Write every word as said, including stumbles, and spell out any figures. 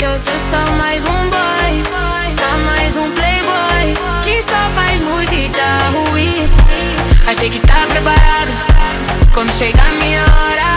eu sou só mais um boy, só mais um playboy que só faz música ruim. Mas tem que tá preparado quando chegar a minha hora.